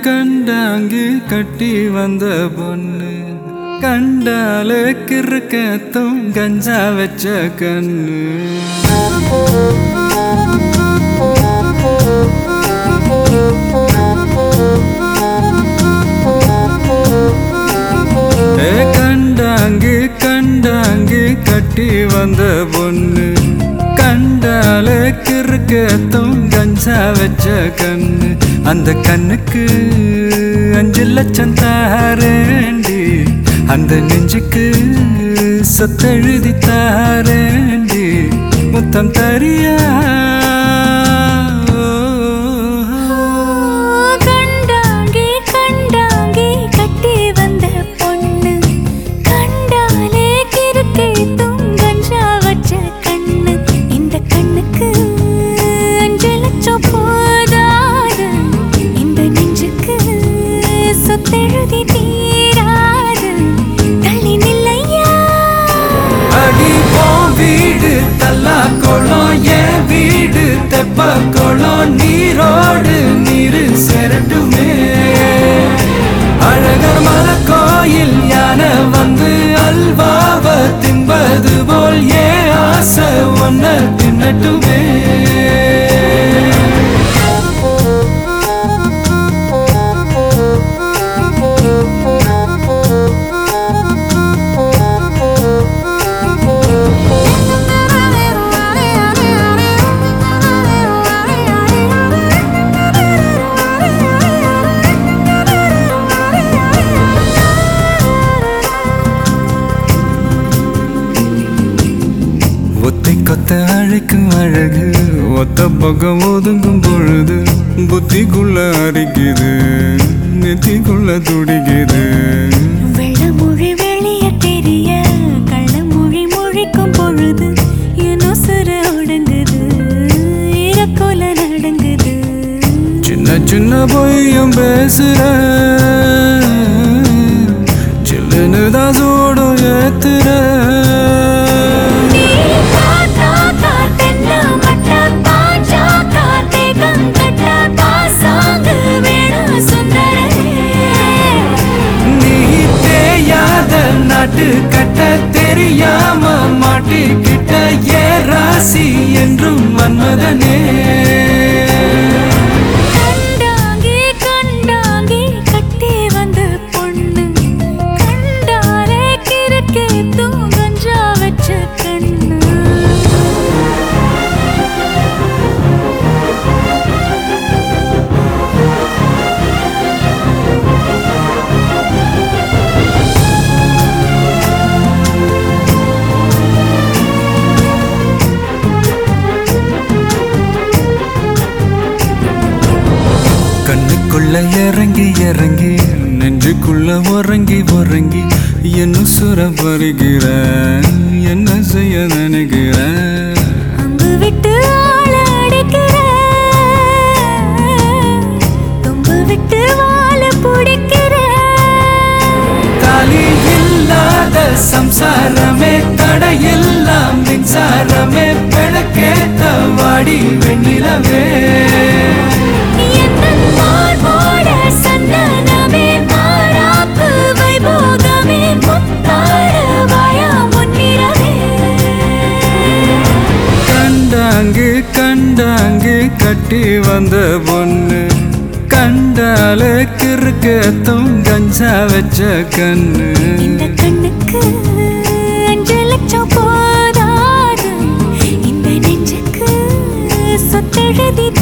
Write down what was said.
கண்டாங்கி கட்டி வந்த பொண்ணு கண்டாலே கிறுக்கத்தும் கஞ்சா வச்ச கண்ணு கண்டாங்கி கண்டாங்கி கட்டி வந்த பொண்ணு கண்டாலே கிறுக்கத்தும் கஞ்சா வச்ச கண்ணு அந்த கண்ணுக்கு 5 லட்சம் தாரேண்டி அந்த நெஞ்சுக்கு சொத்தெழுதி தாரேண்டி முத்தம் தரியா வீடு தல்லா கோலம் என் வீடு தெப்ப கோலம் நீரோடு நீரு செரட்டுமே அழகர் மலை கோயில் யானை வந்து அல்வாவ தின்பது போல் ஏன் ஆசை ஒன்ன தின்னட்டுமே ஒத்தை கொத்த அழைக்கும் அழகு ஒத்த பக்கம் ஒதுங்கும் பொழுது புத்திக்குள்ள அரிக்குது நெத்திக்குள்ள துடிக்குது வெள்ளமொழி வெளிய தெரிய கள்ளமொழி மொழிக்கும் பொழுது என்ன சுர உடங்குது இறக்கோல நடங்குது சின்ன சின்ன பொய்யும் பேசுற சில்லுன்னு தான் சூடும் ஏத்துற நாட்டு கட்ட தெரியாம மாட்டிக்கிட்ட ஏ ராசி என்றும் மன்மதனே கண்டாங்கி கண்டாங்கி கட்டி வந்த பொண்ணு கண்டாலே கிறுக்கே தூங்கஞ்சா வச்ச கண்ணு கண்ணுக்குள்ள இறங்கி இறங்கி நெஞ்சுக்குள்ள உறங்கி உறங்கி என்ன சுர பருகிற என்ன செய்ய நினைக்கிற அம்பு விட்டு ஆள அடிக்கிற தும்பு விட்டு வாழ பிடிக்கிற தாலி இல்லாத சம்சாரமே தடையெல்லாம் மின்சாரமே பிழக்கேத்த வாடி வெண்ணிலவே கண்டாங்கி கட்டி வந்த பொண்ணு கண்டாலே கிறுக்கத்தும் கஞ்சா வச்ச கண்ணு இந்த கண்ணுக்கு 5 லட்சம் போதாது இந்த நெஞ்சுக்கு சொத்தெழுதி